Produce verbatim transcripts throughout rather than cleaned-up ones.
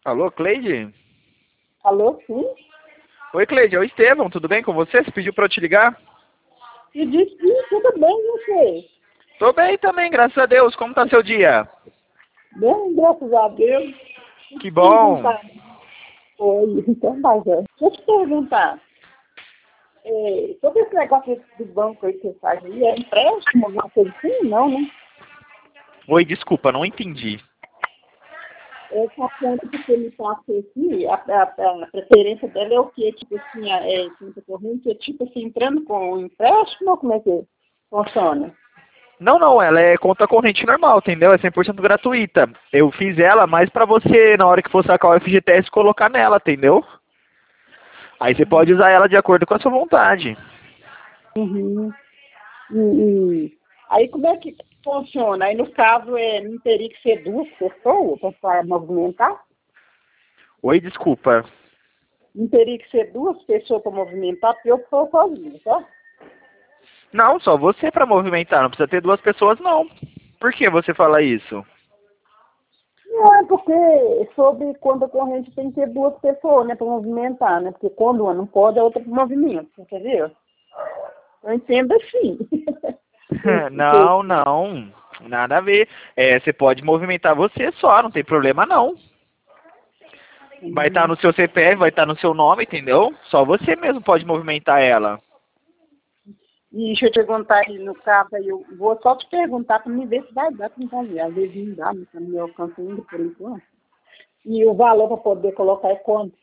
Alô, Cleide? Alô, sim? Oi, Cleide, é o Estevão, tudo bem com você? Você pediu pra eu te ligar? E disse, sim, tudo bem, e você? Tô bem também, graças a Deus. Como tá seu dia? Bem, graças a Deus. Deixa eu Que te bom. perguntar. Oi, então vai, Zé. Deixa eu te perguntar. É, sobre esse negócio do banco aí que você faz aí, é empréstimo, alguma coisa assim? Não, né? Oi, desculpa, não entendi. Essa conta que você me passou aqui, a, a, a preferência dela é o quê? Tipo assim, a- é conta corrente, é tipo assim, entrando com o empréstimo, ou como é que funciona? Não, não, ela é conta corrente normal, entendeu? É cem por cento gratuita. Eu fiz ela mais pra você, na hora que for sacar o F G T S, colocar nela, entendeu? Aí você pode usar ela de acordo com a sua vontade. Uhum. E, e aí como é que funciona? Aí no caso é, não teria que ser duas pessoas para movimentar? Oi, desculpa. Não teria que ser duas pessoas para movimentar, porque eu estou sozinho, tá? Não, só você pra movimentar, não precisa ter duas pessoas, não. Por que você fala isso? Não, é porque sobre conta corrente tem que ter duas pessoas, né, para movimentar, né? Porque quando uma não pode, a outra movimenta, entendeu? Eu entendo assim. Porque, Não, não, nada a ver. É, você pode movimentar você só, não tem problema não. Vai estar uhum. no seu C P F, vai estar no seu nome, entendeu? Só você mesmo pode movimentar ela. E deixa eu te perguntar aí, no caso aí, eu vou só te perguntar para me ver se vai dar para me fazer. Às vezes não dá, não está no meu alcance ainda, por enquanto. E o valor para poder colocar é quanto?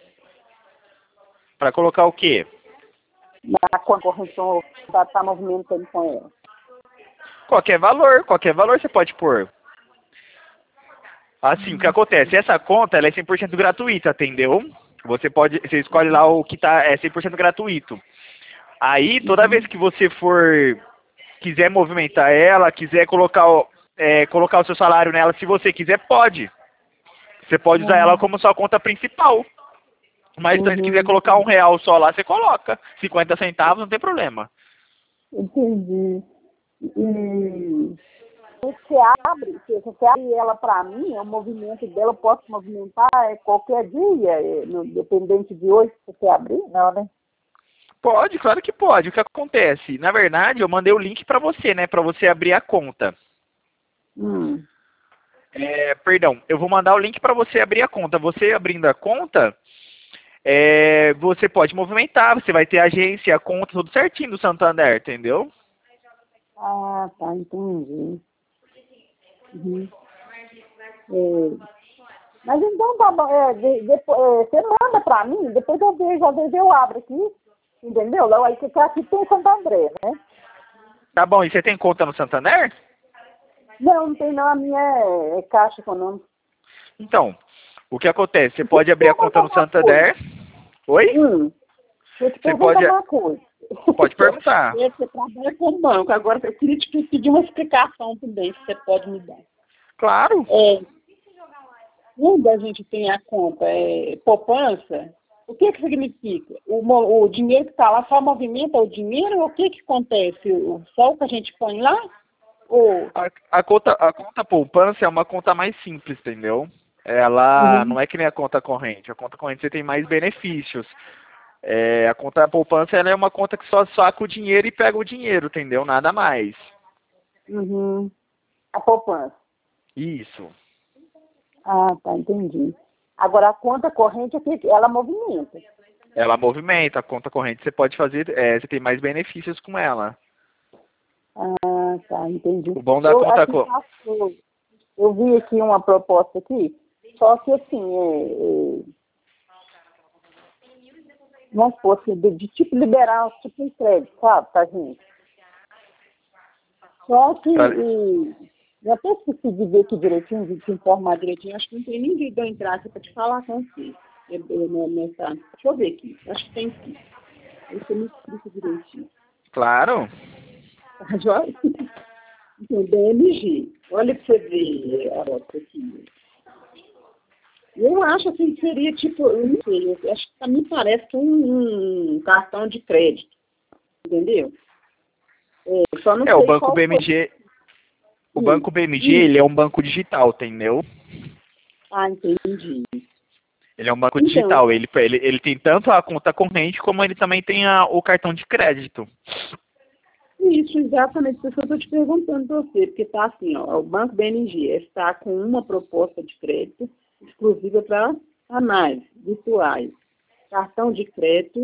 Pra colocar o quê? Na correção está tá movimentando com ela. Qualquer valor, qualquer valor você pode pôr. Assim, o que acontece? Essa conta ela é cem por cento gratuita, entendeu? Você pode, você escolhe lá o que tá é cem por cento gratuito. Aí, toda vez Uhum. que você for quiser movimentar ela, quiser colocar o, é, colocar o seu salário nela, se você quiser, pode. Você pode usar ela Uhum. como sua conta principal. Mas se você quiser Uhum. colocar um real só lá, você coloca. cinquenta centavos, não tem problema. Entendi. E você abre, se você abre ela para mim, o movimento dela eu posso movimentar é qualquer dia, é, no, dependente de hoje, se você abrir, não, né? Pode, claro que pode. O que acontece? Na verdade, eu mandei o link para você, né? Para você abrir a conta. Hum. É, perdão, eu vou mandar o link para você abrir a conta. Você abrindo a conta, é, você pode movimentar. Você vai ter a agência, a conta, tudo certinho do Santander, entendeu? Ah, tá, entendi. Uhum. É, mas então tá bom, é, de, depois, é, você manda para mim, depois eu vejo, às vezes eu abro aqui, entendeu? Lá, aí que aqui tem Santo André, né? Tá bom, e você tem conta no Santander? Não, não tem não, a minha é, é Caixa Econômica. Então, o que acontece? Você Deixa eu pode te abrir a conta perguntar no uma coisa. Santander. Oi? Hum, deixa eu te Você perguntar pode, uma coisa. pode perguntar. É, você trabalha com banco, agora eu queria te pedir uma explicação também, se você pode me dar. Claro. É, quando a gente tem a conta é, poupança, o que que significa? O, mo- o dinheiro que está lá só movimenta o dinheiro ou o que que acontece? O, só o que a gente põe lá? Ou... A, a conta, a conta poupança é uma conta mais simples, entendeu? Ela Uhum, não é que nem a conta corrente. A conta corrente você tem mais benefícios. É, a conta poupança ela é uma conta que só saca o dinheiro e pega o dinheiro, entendeu? Nada mais. uhum. A poupança. Isso. Ah, tá, entendi. Agora, a conta corrente, é que ela movimenta. Ela movimenta. A conta corrente você pode fazer, é, você tem mais benefícios com ela. Ah, tá, entendi. O bom da Eu, conta aqui co- passou, eu vi aqui uma proposta aqui, só que assim, é, é, vamos supor assim, de, de tipo liberar tipo um crédito, sabe, pra gente. Só que, e, eu até esqueci de ver aqui direitinho, de te informar direitinho, acho que não tem ninguém de eu entrar aqui para te falar com você. Eu, eu, eu, nessa, deixa eu ver aqui, acho que tem sim. Aí você me explica direitinho. Claro. Tá joia? Então, D M G. Olha para você ver, Arota, aqui. Eu acho assim que seria tipo, eu não sei, eu acho que pra mim parece que um, um cartão de crédito, entendeu? É, só não É, o sei banco qual foi. B M G, o Hum, banco B M G, hum. ele é um banco digital, entendeu? Ah, entendi. Ele é um banco Então, digital. Ele, ele, ele tem tanto a conta corrente como ele também tem a, o cartão de crédito. isso, exatamente, por isso que eu estou te perguntando para você, porque está assim, ó, o Banco B N G está com uma proposta de crédito exclusiva para análise virtuais. Cartão de crédito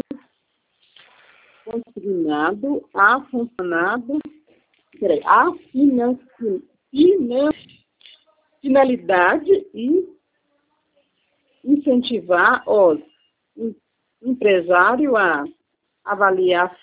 consignado a funcionado, peraí, a financi, finan, finalidade e incentivar os em- empresários a avaliar.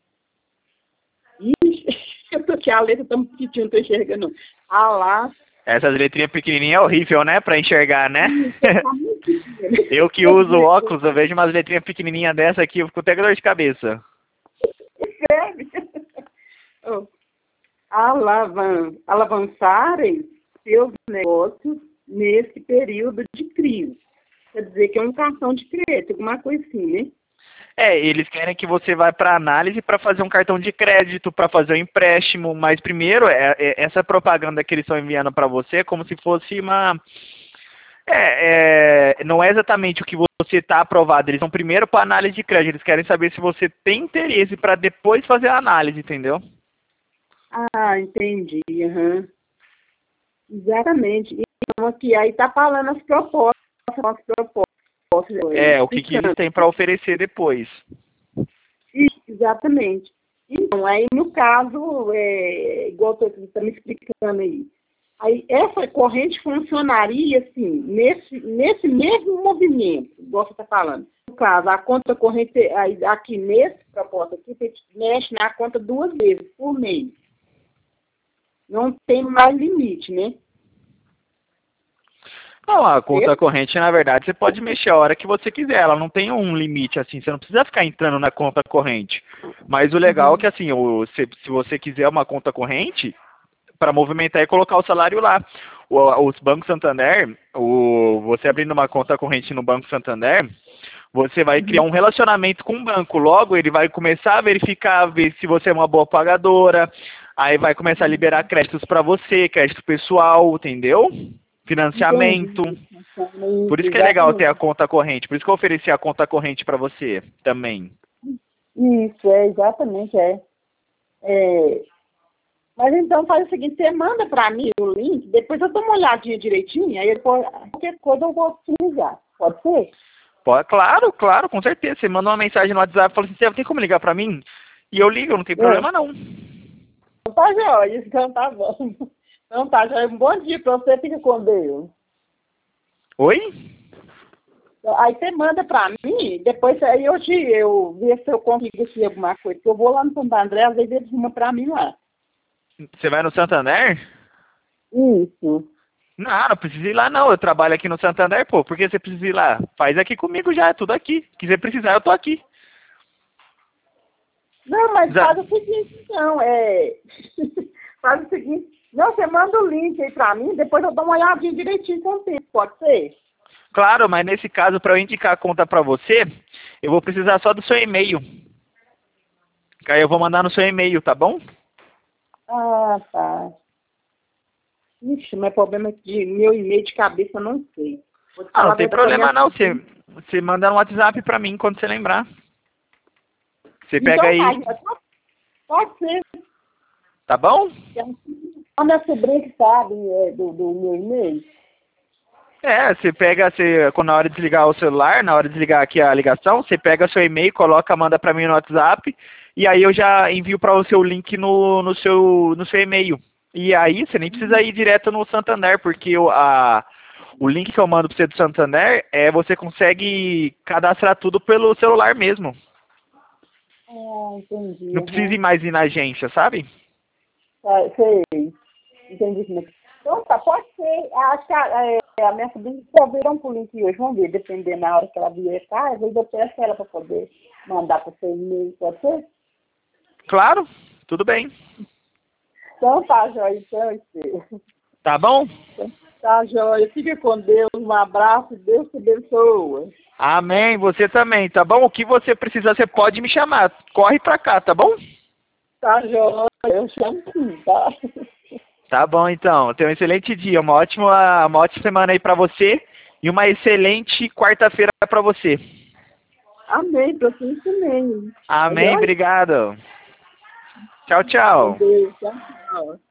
Ixi, eu tô aqui, a letra tão pequenininha, não estou enxergando. Ah lá. Essas letrinhas pequenininhas é horrível, né? Pra enxergar, né? Tá muito pequeno. Eu que uso óculos, eu vejo umas letrinhas pequenininhas dessa aqui, eu fico até com dor de cabeça. Escreve. Oh. Alavan, alavançarem seus negócios nesse período de crise. Quer dizer que é um cartão de crédito, alguma coisa assim, né? É, eles querem que você vá para análise para fazer um cartão de crédito, para fazer um empréstimo, mas primeiro, é, é, essa propaganda que eles estão enviando para você é como se fosse uma... É, é, não é exatamente o que você está aprovado, eles estão primeiro para análise de crédito, eles querem saber se você tem interesse para depois fazer a análise, entendeu? Ah, entendi. Uhum. Exatamente. Então, aqui, aí tá falando as propostas, as propostas. É, o que, que eles têm para oferecer depois. Isso, exatamente. Então, aí no caso, é, igual você está me explicando aí, aí essa corrente funcionaria assim, nesse, nesse mesmo movimento, igual você está falando. No caso, a conta corrente, aí, aqui nesse proposta aqui, você mexe na conta duas vezes por mês. Não tem mais limite, né? Não, a conta corrente, na verdade, você pode mexer a hora que você quiser. Ela não tem um limite, assim. Você não precisa ficar entrando na conta corrente. Mas o legal Uhum. é que, assim, o, se, se você quiser uma conta corrente, para movimentar e colocar o salário lá. O, os bancos Santander, o, você abrindo uma conta corrente no Banco Santander, você vai criar um relacionamento com o banco. Logo, ele vai começar a verificar, ver se você é uma boa pagadora. Aí vai começar a liberar créditos para você, crédito pessoal, entendeu? Financiamento. Entendi. Por isso que é legal ter a conta corrente. Por isso que eu ofereci a conta corrente para você também. Isso, é, exatamente, é. é. Mas então faz o seguinte, você manda para mim o link, depois eu dou uma olhadinha direitinho, aí depois, qualquer coisa eu vou utilizar. Pode ser? Pode, claro, claro, com certeza. Você manda uma mensagem no WhatsApp e fala assim, você tem como ligar para mim? E eu ligo, não tem problema não. Então tá jóia, então tá bom. Então tá jóia, um bom dia para você, fica com Deus. Oi? Aí você manda para mim, depois aí eu, te, eu ver se eu consigo aqui alguma coisa, porque eu vou lá no Santo André, às vezes eles mandam para mim lá. Você vai no Santander? Isso. Não, não precisa ir lá não. Eu trabalho aqui no Santander, pô. Por que você precisa ir lá? Faz aqui comigo já, é tudo aqui. Se quiser precisar, eu tô aqui. Não, mas Já... faz o seguinte, então, é... faz o seguinte, não, você manda o link aí pra mim, depois eu dou uma olhadinha direitinho com o tempo, pode ser? Claro, mas nesse caso, para eu indicar a conta para você, eu vou precisar só do seu e-mail. Aí eu vou mandar no seu e-mail, tá bom? Ah, tá. Ixi, mas problema é que meu e-mail de cabeça eu não sei. Ah, não tem problema não. Você, você manda no WhatsApp para mim quando você lembrar. Você pega aí. Então, tá, pode ser. Tá bom? A minha sobrinha que sabe é, do, do meu e-mail. É, você pega, você, quando na hora de desligar o celular, na hora de desligar aqui a ligação, você pega seu e-mail, coloca, manda para mim no WhatsApp, e aí eu já envio para você o link no, no, seu, no seu e-mail. E aí você nem precisa ir direto no Santander, porque o, a, o link que eu mando para você do Santander, é, você consegue cadastrar tudo pelo celular mesmo. Ah, entendi. Não precisa ir mais ir na agência, sabe? Ah, sei. Entendi. Então tá, pode ser. Acho que a, é, a minha sobrinha só viram pro link hoje. Vamos ver, dependendo na hora que ela vier cá, às vezes eu peço ela para poder mandar para o seu e-mail, pode ser? Claro, tudo bem. Então tá, Jóia, então, isso. Tá bom? Tá, Jóia. Fica com Deus, um abraço, Deus te abençoe. Amém, você também, tá bom? O que você precisar, você pode me chamar. Corre pra cá, tá bom? Tá, Jóia, eu chamo sim, tá? Tá bom, então. Tenha um excelente dia, uma ótima, uma ótima semana aí pra você. E uma excelente quarta-feira para você. Amém, para você também. Amém, obrigado. Tchau, tchau. Deus, tchau.